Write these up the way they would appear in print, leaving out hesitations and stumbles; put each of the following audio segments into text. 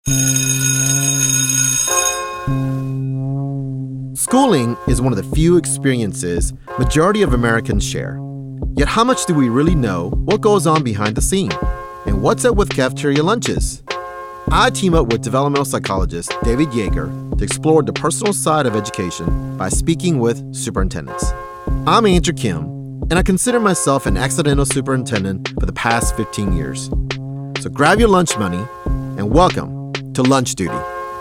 Schooling is one of the few experiences majority of Americans share. Yet how much do we really know what goes on behind the scene? And what's up with cafeteria lunches? I team up with developmental psychologist David Yeager to explore the personal side of education by speaking with superintendents. I'm Andrew Kim, and I consider myself an accidental superintendent for the past 15 years. So grab your lunch money and welcome to Lunch Duty.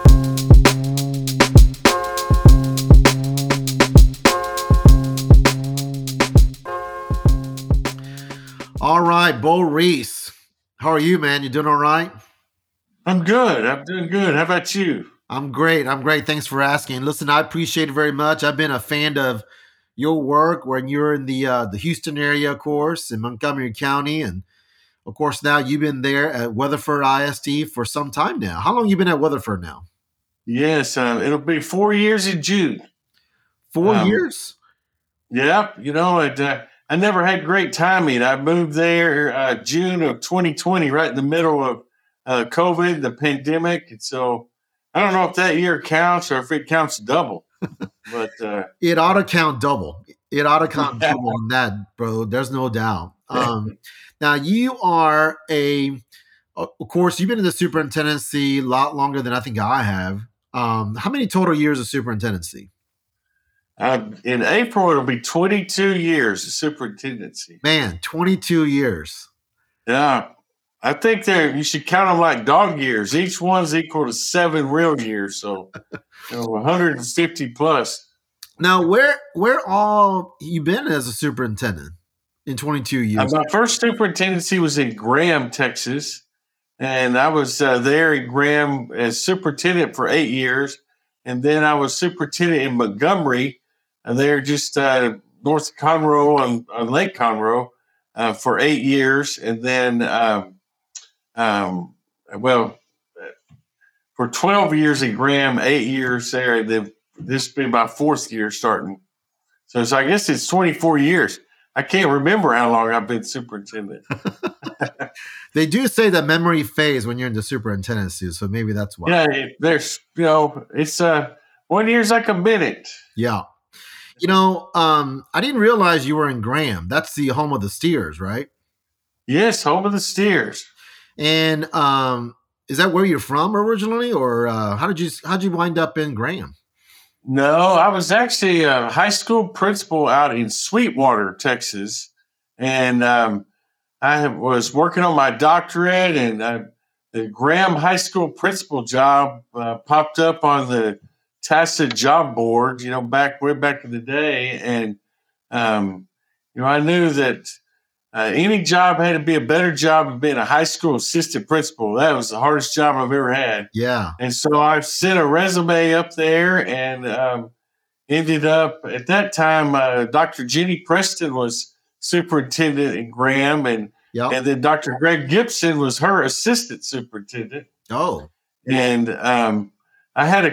All right, Bo Reese. How are you, man? You doing all right? I'm good. I'm doing good. How about you? I'm great. Thanks for asking. Listen, I appreciate it very much. I've been a fan of your work when you're in the Houston area, of course, in Montgomery County. And, of course, now you've been there at Weatherford ISD for some time now. How long have you been at Weatherford now? Yes, it'll be 4 years in June. 4 years? Yeah. I never had great timing. I moved there June of 2020, right in the middle of COVID, the pandemic. And so I don't know if that year counts or if it counts double. But it ought to count double. It ought to count double on that, bro. There's no doubt. Now, you are of course, you've been in the superintendency a lot longer than I think I have. How many total years of superintendency? In April, it'll be 22 years of superintendency. Man, 22 years. Yeah. I think you should count them like dog years. Each one's equal to 7 real years. So 150 plus. Now, where all you been as a superintendent in 22 years? My first superintendency was in Graham, Texas. And I was there in Graham as superintendent for 8 years. And then I was superintendent in Montgomery. There just north of Conroe on Lake Conroe for 8 years. And then, for 12 years in Graham, 8 years there. And then this will be my 4th year starting. So I guess it's 24 years. I can't remember how long I've been superintendent. They do say that memory fades when you're in the superintendency, so maybe that's why. Yeah, there's, it's 1 year's like a minute. Yeah. I didn't realize you were in Graham. That's the home of the Steers, right? Yes, home of the Steers. And is that where you're from originally, or how'd you wind up in Graham? No, I was actually a high school principal out in Sweetwater, Texas, and I was working on my doctorate, and the Graham High School principal job popped up on the Tacit job board, way back in the day. And, I knew that any job had to be a better job than being a high school assistant principal. That was the hardest job I've ever had. Yeah. And so I sent a resume up there and ended up at that time, Dr. Jenny Preston was superintendent in Graham, and then Dr. Greg Gibson was her assistant superintendent. Oh. And I had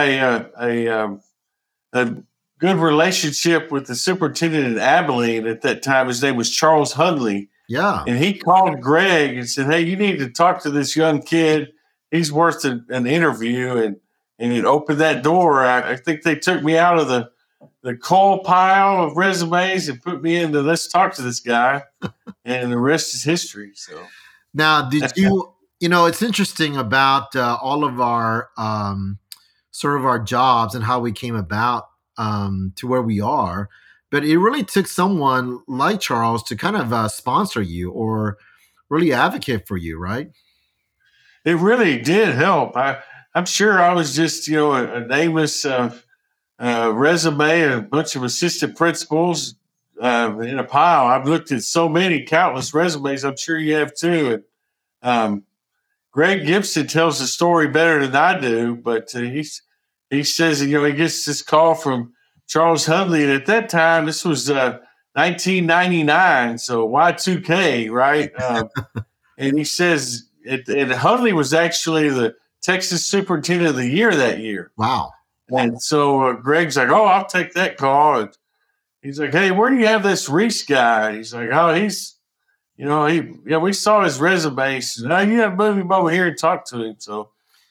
a good relationship with the superintendent in Abilene at that time. His name was Charles Hundley. Yeah. And he called Greg and said, "Hey, you need to talk to this young kid. He's worth an interview." And it opened that door. I think they took me out of the coal pile of resumes and put me into, let's talk to this guy. And the rest is history. So now, did you, it's interesting about all of our sort of our jobs and how we came about to where we are. But it really took someone like Charles to kind of sponsor you or really advocate for you, right? It really did help. I'm sure I was just, a nameless resume and a bunch of assistant principals in a pile. I've looked at so many countless resumes. I'm sure you have too. And Greg Gibson tells the story better than I do, but he says, he gets this call from Charles Hundley. And at that time, this was 1999, so Y2K, right? And he says, and Hundley was actually the Texas Superintendent of the Year that year. Wow. And so Greg's like, "Oh, I'll take that call." And he's like, "Hey, where do you have this Reese guy?" He's like, "Oh, we saw his resume." He said, "No, you have to move him over here and talk to him." So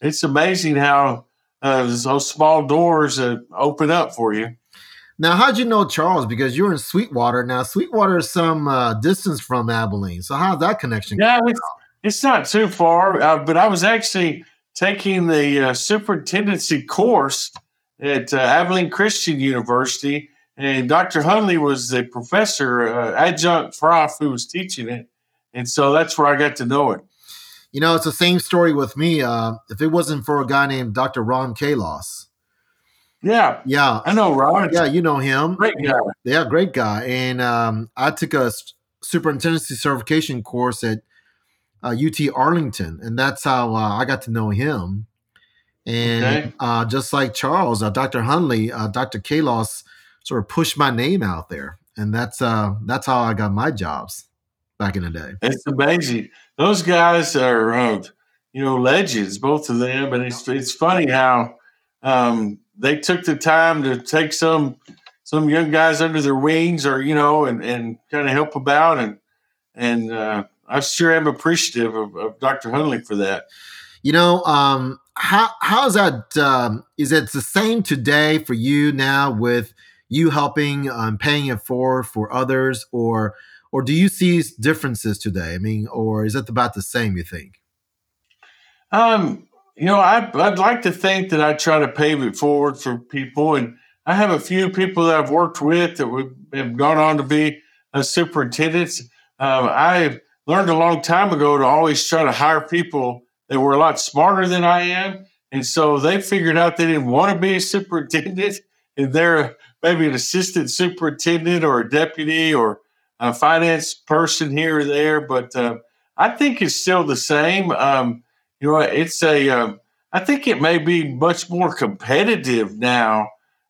it's amazing how those small doors open up for you. Now, how'd you know Charles? Because you're in Sweetwater. Now, Sweetwater is some distance from Abilene. So how's that connection? Yeah, it's not too far, but I was actually taking the superintendency course at Abilene Christian University, and Dr. Hunley was the professor, adjunct prof who was teaching it. And so that's where I got to know it. You know, it's the same story with me. If it wasn't for a guy named Dr. Ron Kalos. Yeah, I know Ron. Yeah, you know him. Great guy. Yeah, great guy. And I took a superintendency certification course at UT Arlington, and that's how I got to know him. And just like Charles, Dr. Hunley, Dr. Kalos sort of pushed my name out there, and that's how I got my jobs back in the day. It's amazing. Those guys are, legends, both of them. And it's funny how they took the time to take some young guys under their wings, or and kind of help about, and I sure am appreciative of Dr. Hunley for that. How's that? Is it the same today for you now with you helping paying it forward for others, or do you see differences today? I mean, or is it about the same, you think? I'd like to think that I try to pay it forward for people. And I have a few people that I've worked with that have gone on to be superintendents. I learned a long time ago to always try to hire people that were a lot smarter than I am. And so they figured out they didn't want to be a superintendent, and they're maybe an assistant superintendent or a deputy or a finance person here or there. But I think it's still the same. I think it may be much more competitive now.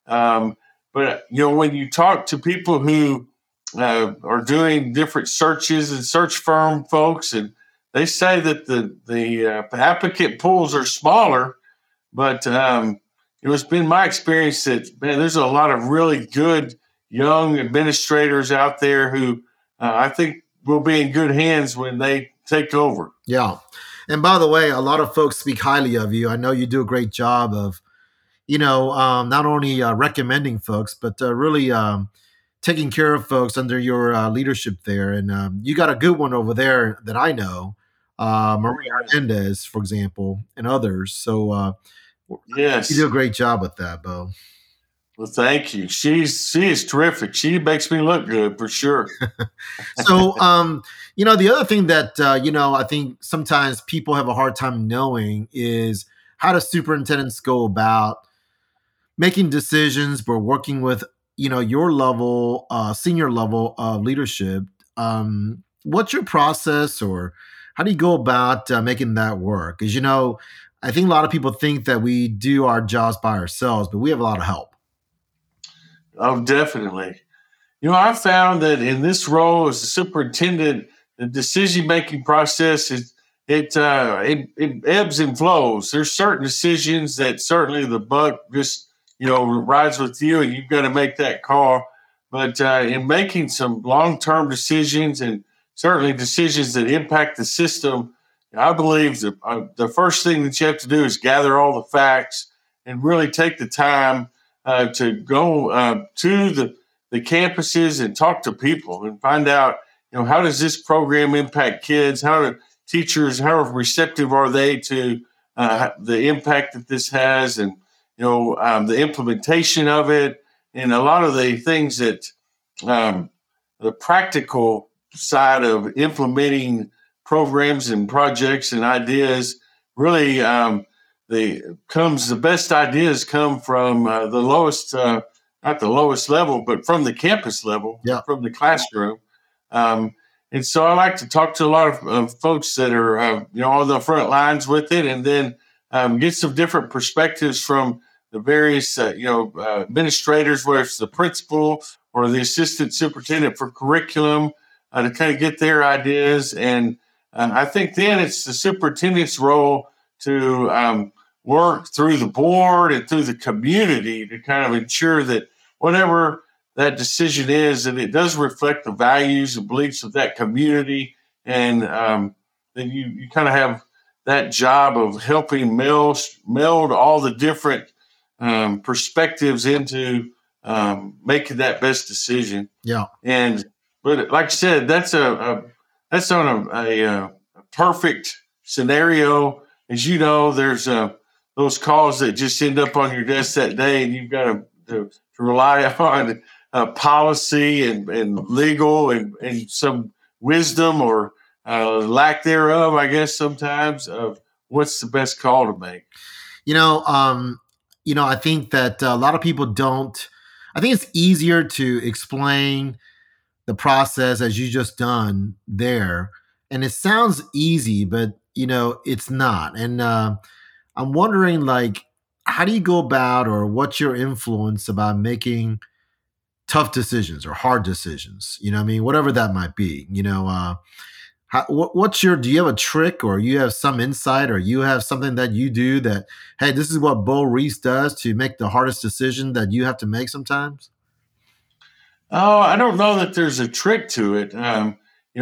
But when you talk to people who are doing different searches and search firm folks, and they say that the applicant pools are smaller, but it's been my experience that, man, there's a lot of really good young administrators out there who I think will be in good hands when they take over. Yeah. And by the way, a lot of folks speak highly of you. I know you do a great job of, not only recommending folks, but really taking care of folks under your leadership there. And you got a good one over there that I know, Maria Hernandez, for example, and others. So yes, you do a great job with that, Bo. Well, thank you. She is terrific. She makes me look good for sure. So, the other thing that, I think sometimes people have a hard time knowing is how do superintendents go about making decisions, but working with, your level, senior level of leadership. What's your process, or how do you go about making that work? Because, I think a lot of people think that we do our jobs by ourselves, but we have a lot of help. Oh, definitely. I found that in this role as a superintendent, the decision-making process it ebbs and flows. There's certain decisions that certainly the buck just rides with you, and you've got to make that call. But in making some long-term decisions, and certainly decisions that impact the system, I believe the first thing that you have to do is gather all the facts and really take the time to go to the campuses and talk to people and find out, how does this program impact kids? How do teachers, how receptive are they to the impact that this has, and, the implementation of it, and a lot of the things that the practical side of implementing programs and projects and ideas really the best ideas come from the lowest, not the lowest level, but from the campus level, from the classroom. And so I like to talk to a lot of folks that are, on the front lines with it, and then get some different perspectives from the various, administrators, whether it's the principal or the assistant superintendent for curriculum, to kind of get their ideas. And I think then it's the superintendent's role to work through the board and through the community to kind of ensure that whatever that decision is, that it does reflect the values and beliefs of that community. And then you kind of have that job of helping meld all the different perspectives into making that best decision. Yeah. But like I said, that's that's on a perfect scenario. As you know, there's those calls that just end up on your desk that day, and you've got to rely on policy and legal and some wisdom or lack thereof, I guess, sometimes of what's the best call to make. I think that a lot of people don't. I think it's easier to explain the process as you just done there, and it sounds easy, but it's not. And I'm wondering, like, how do you go about, or what's your influence about making tough decisions or hard decisions? Whatever that might be. Do you have a trick, or you have some insight, or you have something that you do that, hey, this is what Bo Reese does to make the hardest decision that you have to make sometimes? Oh, I don't know that there's a trick to it. And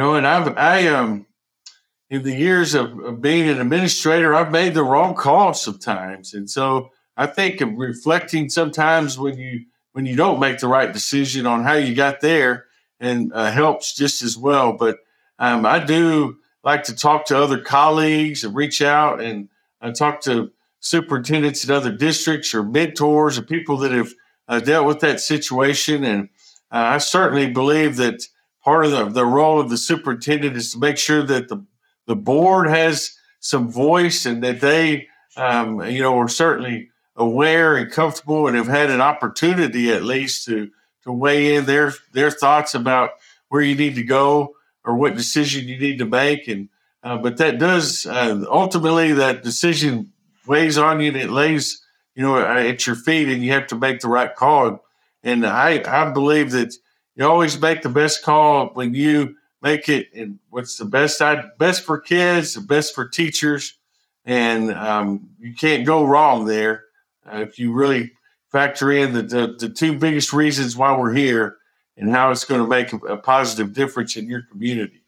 in the years of being an administrator, I've made the wrong call sometimes. And so I think of reflecting sometimes when you don't make the right decision on how you got there, and helps just as well. But I do like to talk to other colleagues and reach out and talk to superintendents in other districts or mentors or people that have dealt with that situation. And I certainly believe that part of the role of the superintendent is to make sure that the board has some voice, and that they, are certainly aware and comfortable and have had an opportunity at least to weigh in their thoughts about where you need to go or what decision you need to make. And but that does ultimately, that decision weighs on you, and it lays at your feet, and you have to make the right call. And I believe that you always make the best call when you make it, and what's the best for kids, the best for teachers, and you can't go wrong there if you really factor in the two biggest reasons why we're here and how it's going to make a positive difference in your community.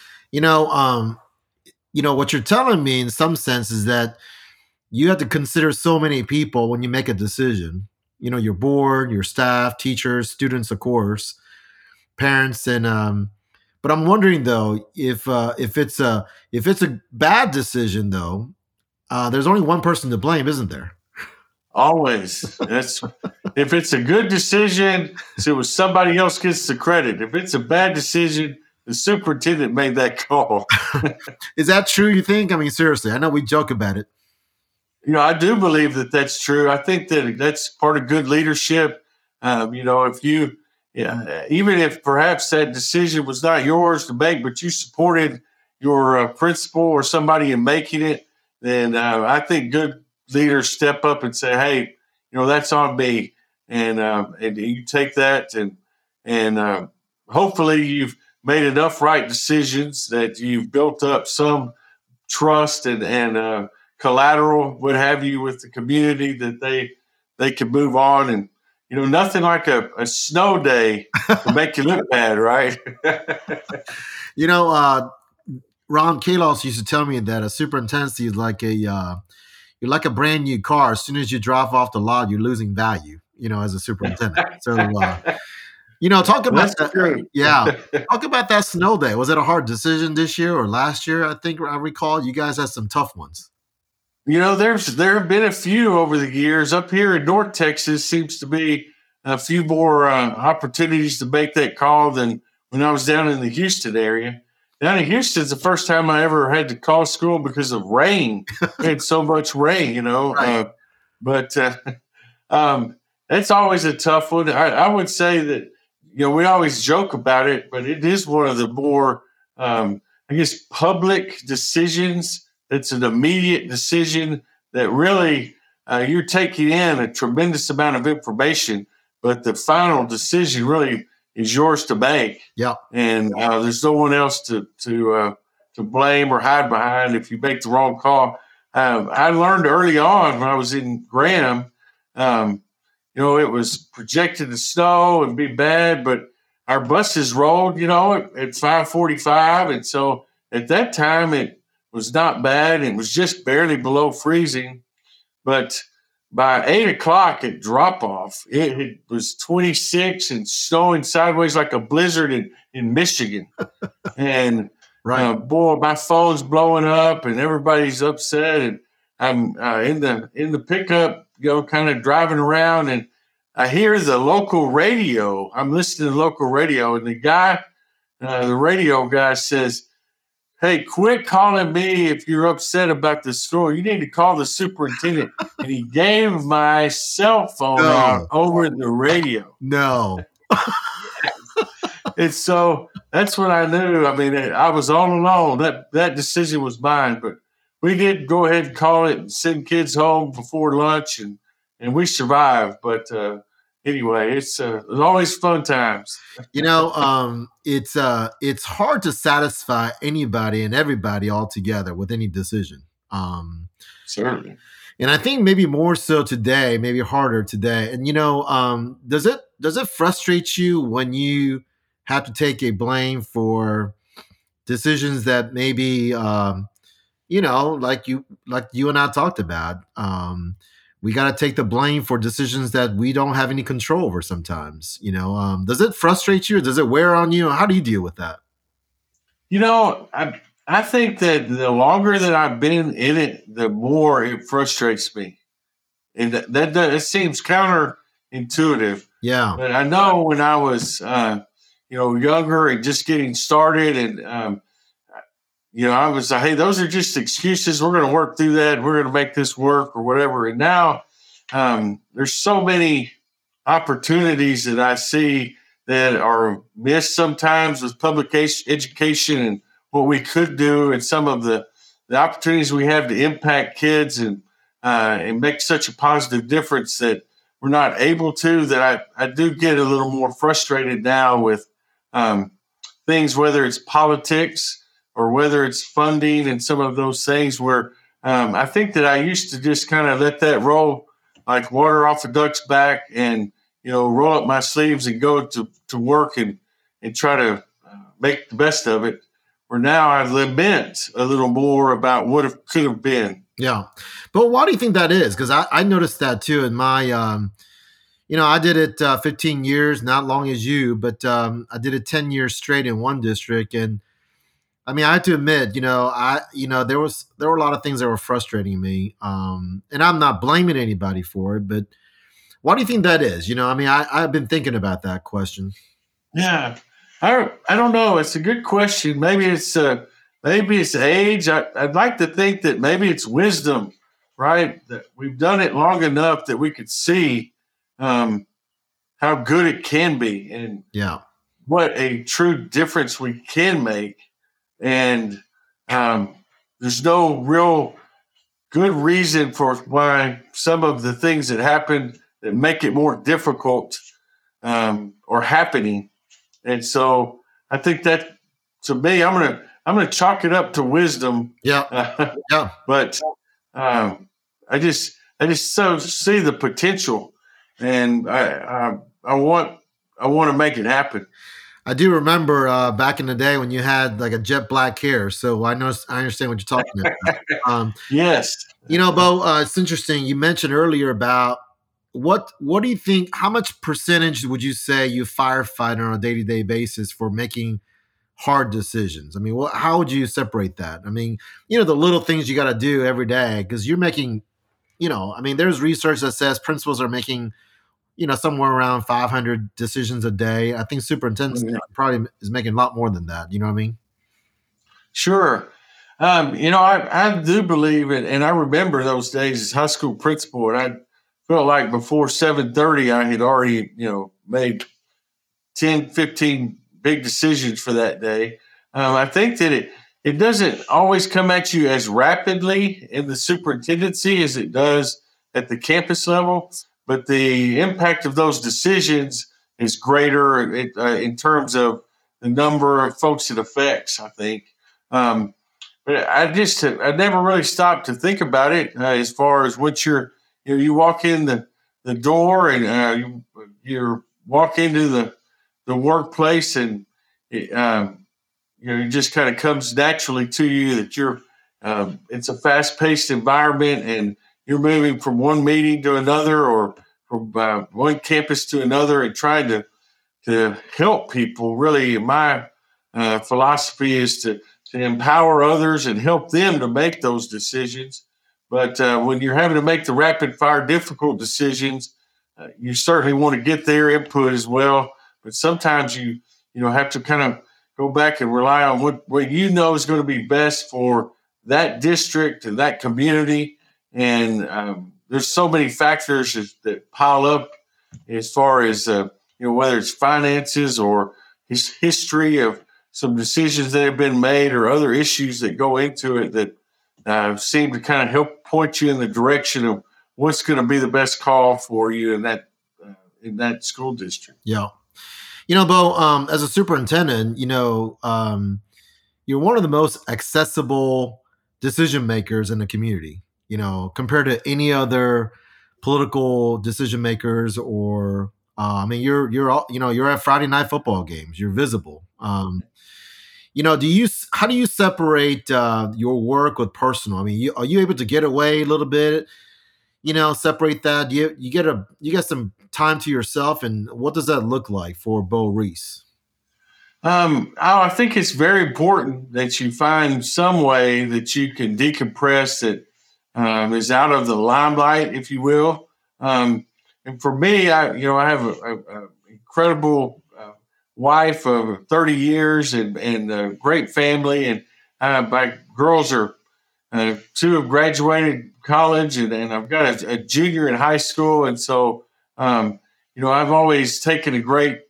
What you're telling me in some sense is that you have to consider so many people when you make a decision. Your board, your staff, teachers, students, of course, parents, and but I'm wondering though, if it's a bad decision though, there's only one person to blame, isn't there? Always. If it's a good decision, so somebody else gets the credit. If it's a bad decision, the superintendent made that call. Is that true, you think? Seriously, I know we joke about it. I do believe that that's true. I think that that's part of good leadership. If you, even if perhaps that decision was not yours to make, but you supported your principal or somebody in making it, then I think good leaders step up and say, "Hey, that's on me," and you take that, and hopefully you've made enough right decisions that you've built up some trust and collateral, what have you, with the community, that they can move on. And nothing like a snow day to make you look bad, right? Ron Kalos used to tell me that a superintendency is like you're like a brand new car. As soon as you drop off the lot, you're losing value, as a superintendent. So, talk about that. Yeah. Talk about that snow day. Was it a hard decision this year or last year? I think I recall you guys had some tough ones. There have been a few over the years. Up here in North Texas seems to be a few more opportunities to make that call than when I was down in the Houston area. Down in Houston's the first time I ever had to call school because of rain. We had so much rain, Right. But it's always a tough one. I would say that, we always joke about it, but it is one of the more, public decisions. It's an immediate decision that really you're taking in a tremendous amount of information, but the final decision really is yours to make. Yeah, and there's no one else to blame or hide behind if you make the wrong call. I learned early on when I was in Graham, it was projected to snow and be bad, but our buses rolled, at 5:45, and so at that time it was not bad. It was just barely below freezing. But by 8 o'clock at drop off, it was 26 and snowing sideways like a blizzard in Michigan. And Right. boy, my phone's blowing up and everybody's upset. And I'm in the pickup, kind of driving around, and I hear the local radio. I'm listening to local radio, and the radio guy says, "Hey, quit calling me if you're upset about the store. You need to call the superintendent." And he gave my cell phone out over the radio. No. And so that's when I knew. I mean, I was all alone. That decision was mine. But we did go ahead and call it and send kids home before lunch, and we survived. But anyway, it's always fun times. It's hard to satisfy anybody and everybody altogether with any decision. Certainly. And I think maybe more so today, maybe harder today. And does it frustrate you when you have to take a blame for decisions that maybe like you and I talked about? We got to take the blame for decisions that we don't have any control over sometimes. Does it frustrate you, or does it wear on you? How do you deal with that? I think that the longer that I've been in it, the more it frustrates me. And that it seems counterintuitive. Yeah. But I know when I was, younger and just getting started, and, I was like, hey, those are just excuses. We're going to work through that. We're going to make this work or whatever. And now there's so many opportunities that I see that are missed sometimes with public education and what we could do, and some of the opportunities we have to impact kids and make such a positive difference that we're not able to, that I do get a little more frustrated now with things, whether it's politics or whether it's funding and some of those things where I think that I used to just kind of let that roll like water off a duck's back and, roll up my sleeves and go to work and try to make the best of it. Where now I lament a little more about what it could have been. Yeah. But why do you think that is? Because I noticed that too in my, I did it 15 years, not long as you, but I did it 10 years straight in one district. And I mean, I have to admit, there were a lot of things that were frustrating me. And I'm not blaming anybody for it, but why do you think that is? I've been thinking about that question. Yeah. I don't know. It's a good question. Maybe it's age. I'd like to think that maybe it's wisdom, right? That we've done it long enough that we could see how good it can be and what a true difference we can make. And there's no real good reason for why some of the things that happen that make it more difficult are happening. And so I think that, to me, I'm gonna chalk it up to wisdom. Yeah. But I just so see the potential, and I want to make it happen. I do remember back in the day when you had like a jet black hair. So I understand what you're talking about. Yes. Bo, it's interesting. You mentioned earlier about what do you think, how much percentage would you say you firefight on a day-to-day basis for making hard decisions? I mean, how would you separate that? I mean, the little things you got to do every day, because you're making, there's research that says principals are making, somewhere around 500 decisions a day. I think superintendents probably is making a lot more than that. You know what I mean? Sure. I do believe it. And I remember those days as high school principal, and I felt like before 7:30, I had already, made 10, 15 big decisions for that day. I think that it doesn't always come at you as rapidly in the superintendency as it does at the campus level, but the impact of those decisions is greater in terms of the number of folks it affects, I think. But I never really stopped to think about it as far as what you walk in the door and you walk into the workplace, and it just kind of comes naturally to you that you're it's a fast-paced environment, and you're moving from one meeting to another, or from one campus to another, and trying to help people. Really, my philosophy is to empower others and help them to make those decisions. But when you're having to make the rapid-fire, difficult decisions, you certainly want to get their input as well. But sometimes you have to kind of go back and rely on what you know is going to be best for that district and that community. And there's so many factors that pile up as far as whether it's finances or history of some decisions that have been made or other issues that go into it that seem to kind of help point you in the direction of what's going to be the best call for you in that school district. Yeah. Bo, as a superintendent, you're one of the most accessible decision makers in the community, compared to any other political decision makers or, you're at Friday night football games, you're visible. How do you separate your work with personal? I mean, are you able to get away a little bit, separate that? You get some time to yourself, and what does that look like for Bo Reese? I think it's very important that you find some way that you can decompress that is out of the limelight, if you will. And for me, I have a incredible wife of 30 years and a great family, and my girls are two have graduated college, and I've got a junior in high school, and so I've always taken a great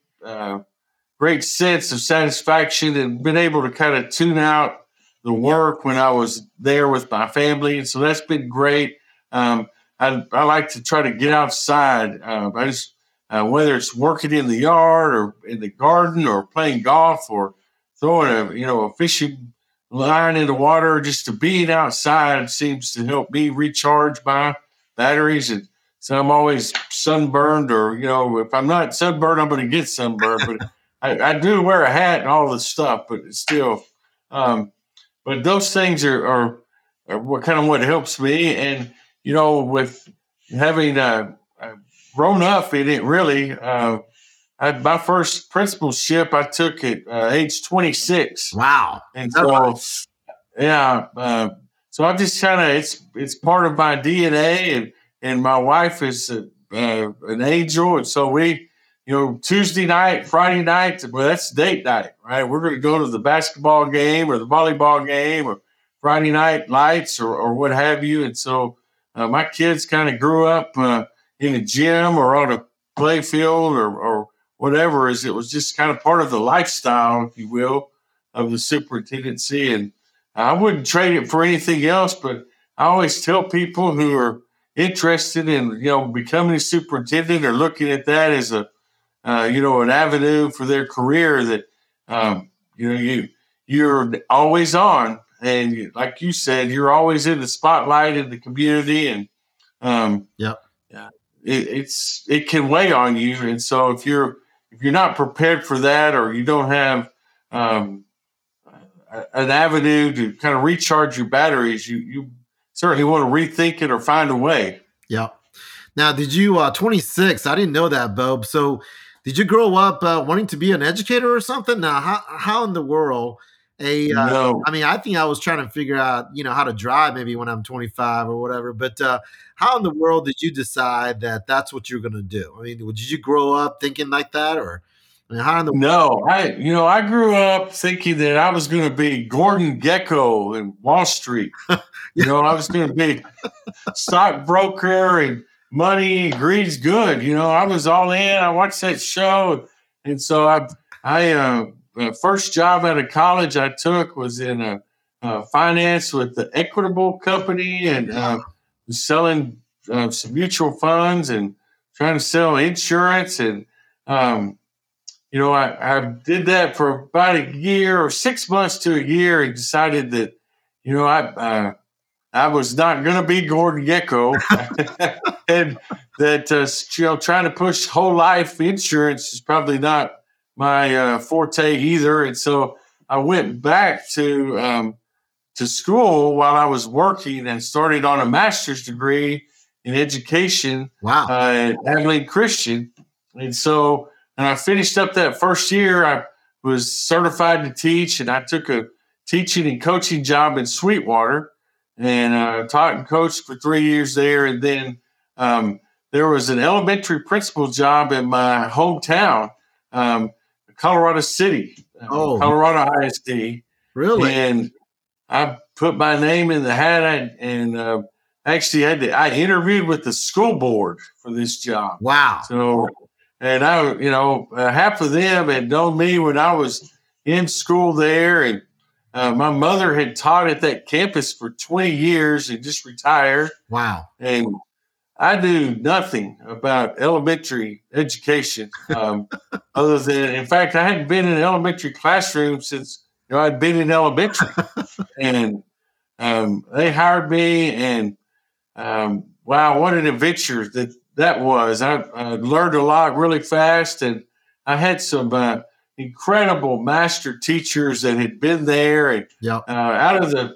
sense of satisfaction and been able to kind of tune out the work when I was there with my family. And so that's been great. I like to try to get outside. Whether it's working in the yard or in the garden or playing golf or throwing a fishing line in the water, just to being outside seems to help me recharge my batteries. And so I'm always sunburned, or, if I'm not sunburned, I'm going to get sunburned. But I do wear a hat and all this stuff, but it's still, but those things are what helps me. And, with having grown up in it, really, my first principalship I took at age 26. Wow. And so, yeah, so I just it's part of my DNA, and my wife is an angel. And so we, Tuesday night, Friday night, well, that's date night, right? We're going to go to the basketball game or the volleyball game or Friday night lights or what have you. And so my kids kind of grew up in a gym or on a play field or whatever. It was just kind of part of the lifestyle, if you will, of the superintendency. And I wouldn't trade it for anything else, but I always tell people who are interested in, becoming a superintendent or looking at that as an avenue for their career, that, you're always on. And like you said, you're always in the spotlight in the community. And, it can weigh on you. And so if you're not prepared for that, or you don't have an avenue to kind of recharge your batteries, you certainly want to rethink it or find a way. Yeah. Now, did you 26? I didn't know that, Bob. So, did you grow up wanting to be an educator or something? Now, how in the world? No. I mean, I think I was trying to figure out, how to drive maybe when I'm 25 or whatever. But how in the world did you decide that that's what you're going to do? I mean, did you grow up thinking like that, or how in the No, I grew up thinking that I was going to be Gordon Gekko in Wall Street. I was going to be stockbroker, and money, greed's good. I was all in. I watched that show, and so the first job out of college I took was in finance with the Equitable Company, and was selling some mutual funds and trying to sell insurance. And, I did that for about a year or 6 months to a year, and decided that, I was not going to be Gordon Gekko, and that, trying to push whole life insurance is probably not my forte either. And so I went back to to school while I was working and started on a master's degree in education Wow. at Abilene Christian. And so, and I finished up that first year. I was certified to teach, and I took a teaching and coaching job in Sweetwater, and taught and coached for 3 years there. And then there was an elementary principal job in my hometown, Colorado City, Colorado ISD. Really? And I put my name in the hat, and actually I interviewed with the school board for this job. Wow. So, and half of them had known me when I was in school there, and my mother had taught at that campus for 20 years and just retired. Wow. And I knew nothing about elementary education, other than, in fact, I hadn't been in an elementary classroom since I'd been in elementary. And they hired me, and wow, what an adventure that was. I learned a lot really fast, and I had some incredible master teachers that had been there. And out of the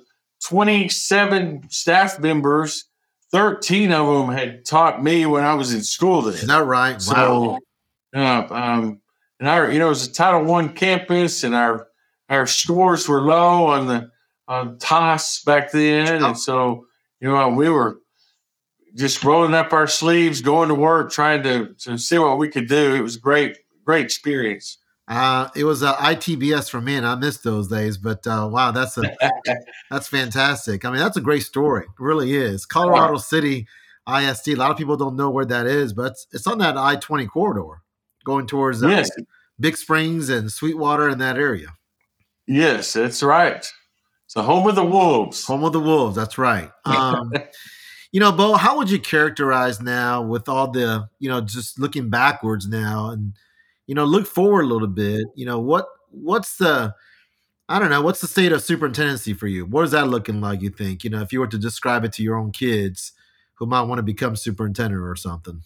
27 staff members, 13 of them had taught me when I was in school there. Is that right? So, and it was a Title I campus, and our scores were low on TOS back then, and so we were just rolling up our sleeves, going to work, trying to see what we could do. It was a great experience. It was ITBS for me, and I missed those days. But wow, that's fantastic. I mean, that's a great story. It really is. Colorado City ISD. A lot of people don't know where that is, but it's on that I-20 corridor, going towards Big Springs and Sweetwater in that area. Yes, that's right. It's the home of the Wolves. Home of the Wolves. That's right. Bo, how would you characterize now with all the, just looking backwards now and, look forward a little bit, what's the state of superintendency for you? What is that looking like, you think, if you were to describe it to your own kids who might want to become superintendent or something?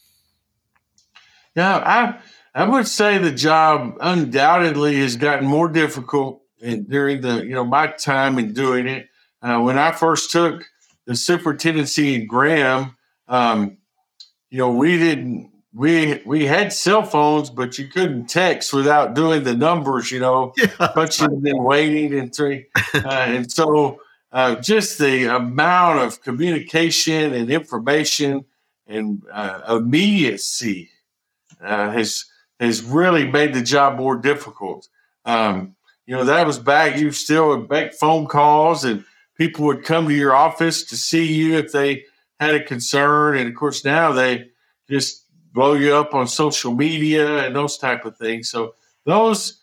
Yeah, I would say the job undoubtedly has gotten more difficult during my time in doing it. When I first took the superintendency in Graham, we had cell phones, but you couldn't text without doing the numbers, punching and waiting and so just the amount of communication and information and immediacy has really made the job more difficult. That was back. You still would make phone calls, and people would come to your office to see you if they had a concern. And of course, now they just blow you up on social media and those type of things. So those,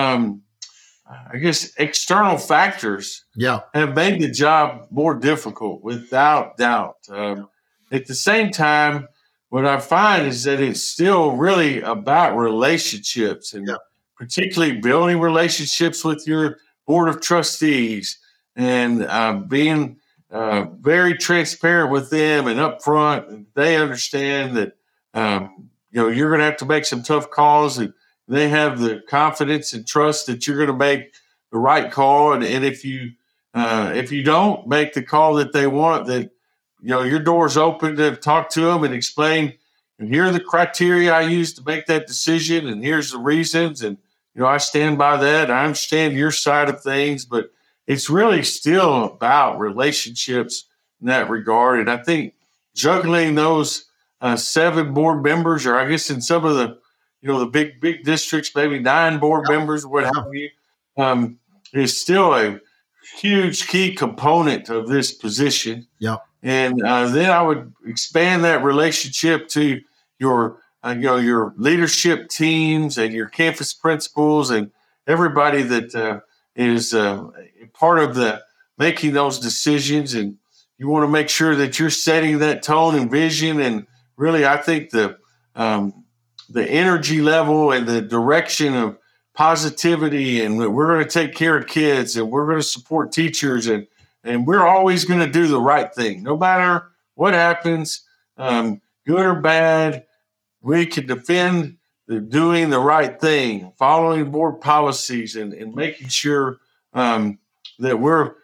external factors have made the job more difficult, without doubt. At the same time, what I find is that it's still really about relationships, and particularly building relationships with your board of trustees, and being very transparent with them and upfront. They understand that you're going to have to make some tough calls, and they have the confidence and trust that you're going to make the right call. And if you don't make the call that they want, that your door's open to talk to them and explain, and here are the criteria I use to make that decision, and here's the reasons, and I stand by that. I understand your side of things, but it's really still about relationships in that regard. And I think juggling those 7 board members, or I guess in some of the the big districts, maybe 9 board members, what have you, is still a huge key component of this position. And then I would expand that relationship to your leadership teams and your campus principals and everybody that is part of the making those decisions. And you want to make sure that you're setting that tone and vision. And really, I think the energy level and the direction of positivity, and we're going to take care of kids, and we're going to support teachers, and we're always going to do the right thing, no matter what happens, good or bad. We can defend doing the right thing, following board policies, and making sure that we're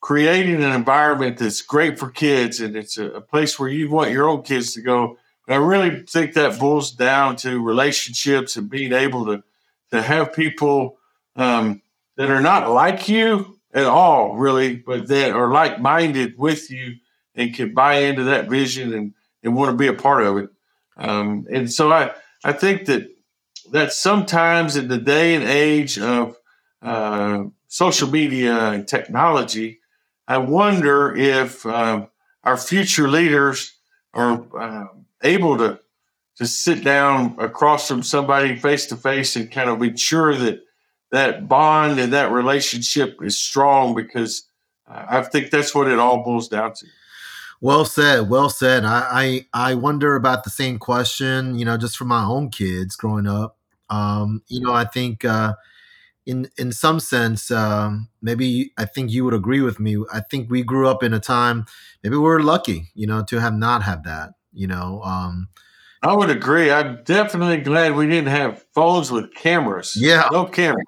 creating an environment that's great for kids, and it's a place where you want your own kids to go. But I really think that boils down to relationships and being able to have people that are not like you at all, really, but that are like-minded with you and can buy into that vision and want to be a part of it. And so I think that sometimes in the day and age of social media and technology, I wonder if our future leaders are able to sit down across from somebody face to face and kind of ensure that bond and that relationship is strong, because I think that's what it all boils down to. Well said. Well said. I wonder about the same question, just for my own kids growing up. I think in some sense, maybe I think you would agree with me. I think we grew up in a time, maybe we're lucky, to have not had that, I would agree. I'm definitely glad we didn't have phones with cameras. Yeah. No camera.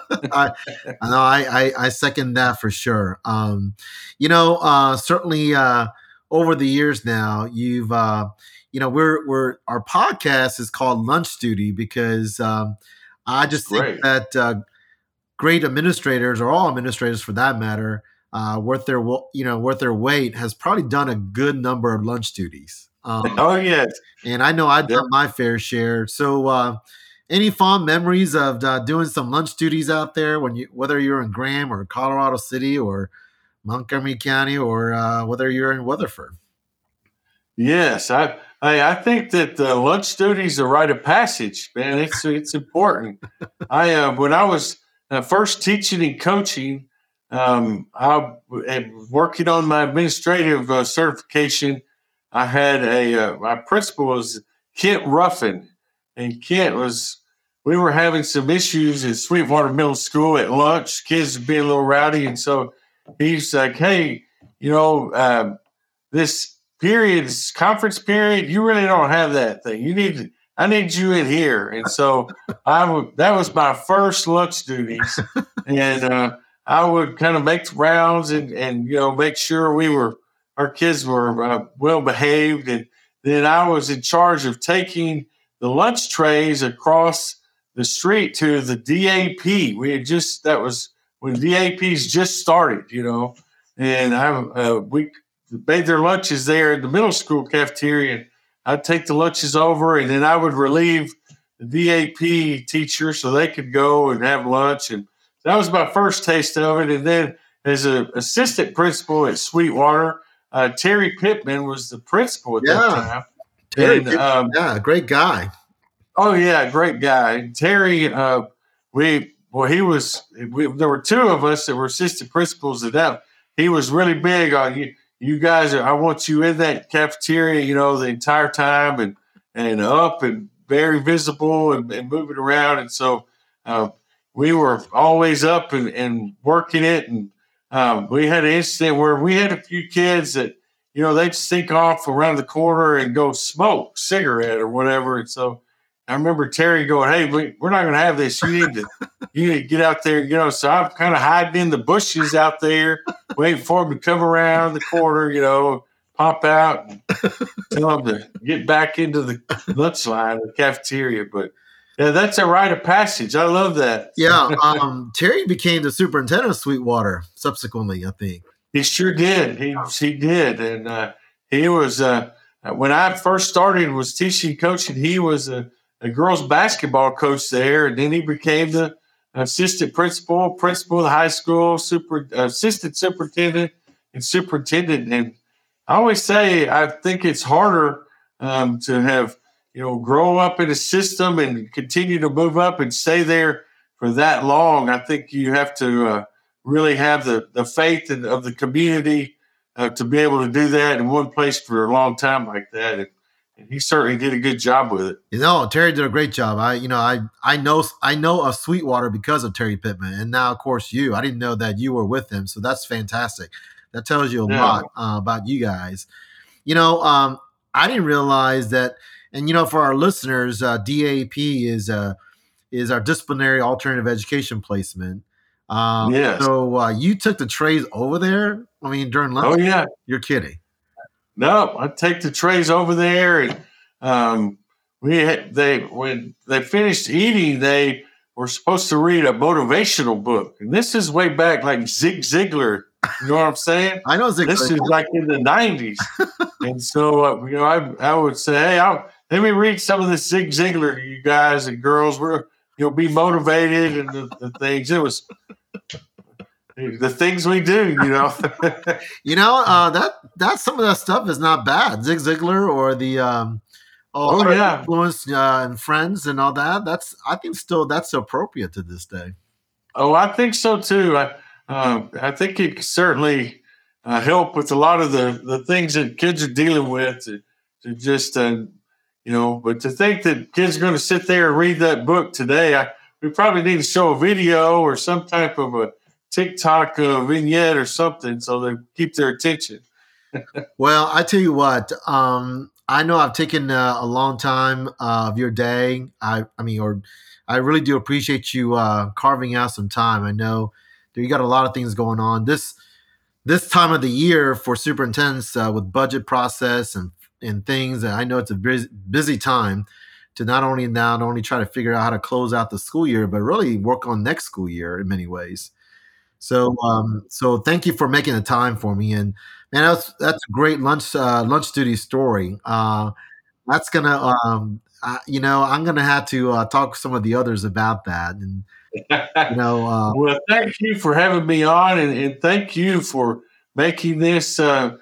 I second that for sure. Certainly over the years now, you've we're our podcast is called Lunch Duty because I just think that great administrators, or all administrators for that matter, worth their weight, has probably done a good number of lunch duties. Oh yes, and I know I've done my fair share. So, any fond memories of doing some lunch duties out there whether you're in Graham or Colorado City or Montgomery County, or whether you're in Weatherford? Yes, I think that lunch duty is a rite of passage, man. It's important. When I was first teaching and coaching, I working on my administrative certification. I had my principal was Kent Ruffin, and we were having some issues at Sweetwater Middle School at lunch. Kids were being a little rowdy, and so he's like, "Hey, this conference period, you really don't have that thing. I need you in here." And so that was my first lunch duties, and I would kind of make the rounds and make sure our kids were well behaved, and then I was in charge of taking the lunch trays across the street to the DAP. That was when DAPs just started, and we made their lunches there in the middle school cafeteria. And I'd take the lunches over, and then I would relieve the DAP teacher so they could go and have lunch. And that was my first taste of it. And then as an assistant principal at Sweetwater, Terry Pittman was the principal at that time. Terry, great guy. Oh yeah, great guy. Terry, there were two of us that were assistant principals at that. He was really big on you guys. I want you in that cafeteria, the entire time and up and very visible and moving around. And so we were always up and working it. And we had an incident where we had a few kids that, they'd sneak off around the corner and go smoke cigarette or whatever. And so I remember Terry going, "Hey, we're not going to have this. You need to get out there." So I'm kind of hiding in the bushes out there, waiting for him to come around the corner, pop out and tell him to get back into the lunch line, the cafeteria. But yeah, that's a rite of passage. I love that. Yeah. Terry became the superintendent of Sweetwater subsequently, I think. He sure did. He did. And he was, when I first started, was teaching, coaching, he was a girls basketball coach there. And then he became the assistant principal of the high school, assistant superintendent, and superintendent. And I always say, I think it's harder to have, grow up in a system and continue to move up and stay there for that long. I think you have to really have the faith of the community to be able to do that in one place for a long time like that. And he certainly did a good job with it. Terry did a great job. I know of Sweetwater because of Terry Pittman, and now of course I didn't know that you were with him, so that's fantastic. That tells you a lot about you guys. I didn't realize that, and for our listeners, DAP is our disciplinary alternative education placement. Yes. So you took the trays over there? I mean, during lunch? Oh, yeah. You're kidding. No, I take the trays over there, and when they finished eating, they were supposed to read a motivational book, and this is way back, like Zig Ziglar. You know what I'm saying? I know Zig Ziglar. This is like in the 90s, and so I would say, hey, let me read some of this Zig Ziglar to you guys and girls. You'll be motivated, and the things. It was the things we do, that some of that stuff is not bad. Zig Ziglar or the influence and Friends and all that. I think that's appropriate to this day. Oh, I think so too. I think it can certainly help with a lot of the things that kids are dealing with. To just but to think that kids are going to sit there and read that book today, we probably need to show a video or some type of a TikTok vignette or something so they keep their attention. Well, I tell you what, I know I've taken a long time of your day. I really do appreciate you carving out some time. I know that you got a lot of things going on. This time of the year for superintendents with budget process and things, I know it's a busy time to not only try to figure out how to close out the school year, but really work on next school year in many ways. So thank you for making the time for me. And man, that's a great lunch duty story. That's gonna, I'm gonna have to talk to some of the others about that. And well, thank you for having me on, and thank you for making this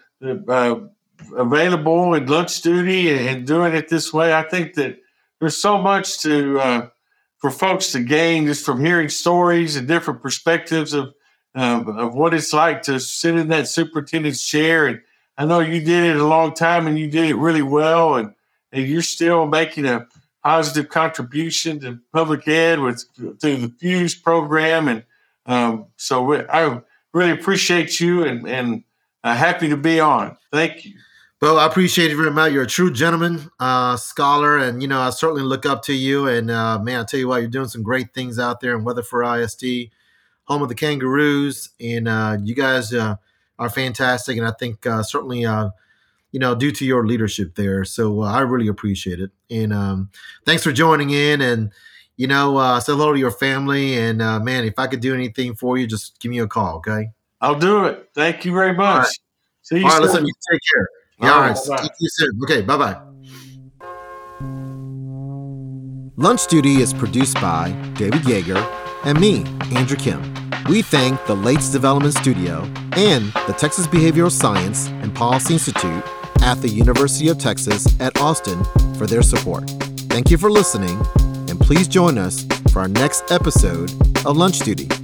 available in lunch duty and doing it this way. I think that there's so much for folks to gain just from hearing stories and different perspectives of what it's like to sit in that superintendent's chair. And I know you did it a long time and you did it really well. And you're still making a positive contribution to public ed through the Fuse program. And so I really appreciate you and happy to be on. Thank you. Well, I appreciate it very much. You're a true gentleman, scholar, and, I certainly look up to you. And, man, I tell you what, you're doing some great things out there in Weatherford ISD, home of the Kangaroos, and you guys are fantastic. And I think certainly, due to your leadership there. So I really appreciate it. And thanks for joining in. And, say hello to your family. And, man, if I could do anything for you, just give me a call, okay? I'll do it. Thank you very much. All right. See you soon. All right, soon. listen, you take care. All right. See you soon. Okay, bye-bye. Lunch Duty is produced by David Yeager and me, Andrew Kim. We thank the Lates Development Studio and the Texas Behavioral Science and Policy Institute at the University of Texas at Austin for their support. Thank you for listening, and please join us for our next episode of Lunch Duty.